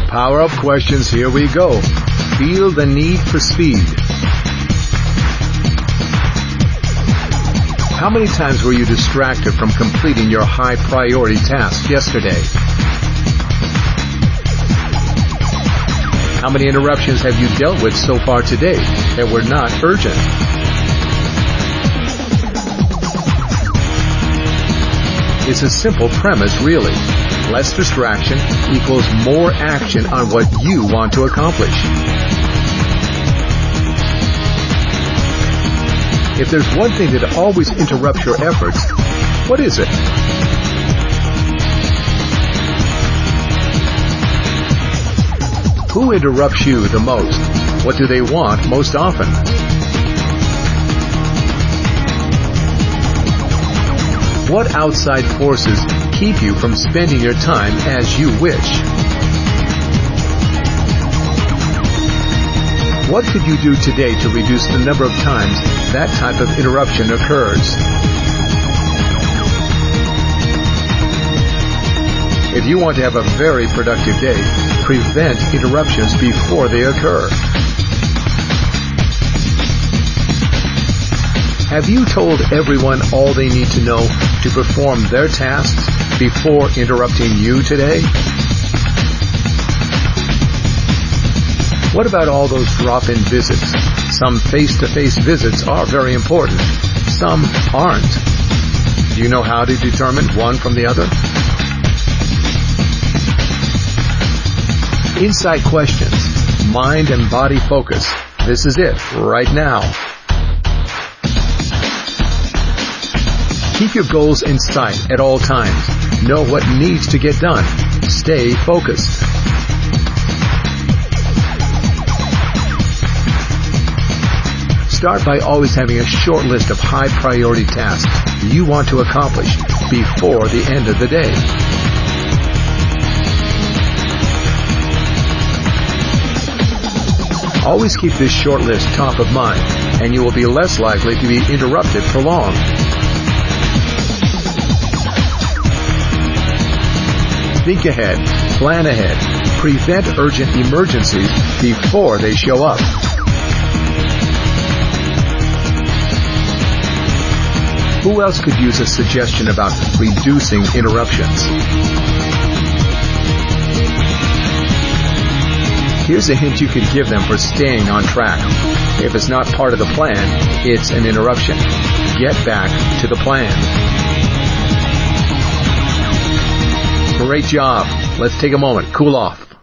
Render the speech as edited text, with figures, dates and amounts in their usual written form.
Power-up questions, here we go. Feel the need for speed. How many times were you distracted from completing your high-priority task yesterday? How many interruptions have you dealt with so far today that were not urgent? It's a simple premise, really. Less distraction equals more action on what you want to accomplish. If there's one thing that always interrupts your efforts, what is it? Who interrupts you the most? What do they want most often? What outside forces keep you from spending your time as you wish? What could you do today to reduce the number of times that type of interruption occurs? If you want to have a very productive day, prevent interruptions before they occur. Have you told everyone all they need to know to perform their tasks before interrupting you today? What about all those drop-in visits? Some face-to-face visits are very important. Some aren't. Do you know how to determine one from the other? Insight questions. Mind and body focus. This is it right now. Keep your goals in sight at all times. Know what needs to get done. Stay focused. Start by always having a short list of high-priority tasks you want to accomplish before the end of the day. Always keep this short list top of mind, and you will be less likely to be interrupted for long. Think ahead, plan ahead, prevent urgent emergencies before they show up. Who else could use a suggestion about reducing interruptions? Here's a hint you could give them for staying on track. If it's not part of the plan, it's an interruption. Get back to the plan. Great job. Let's take a moment. Cool off.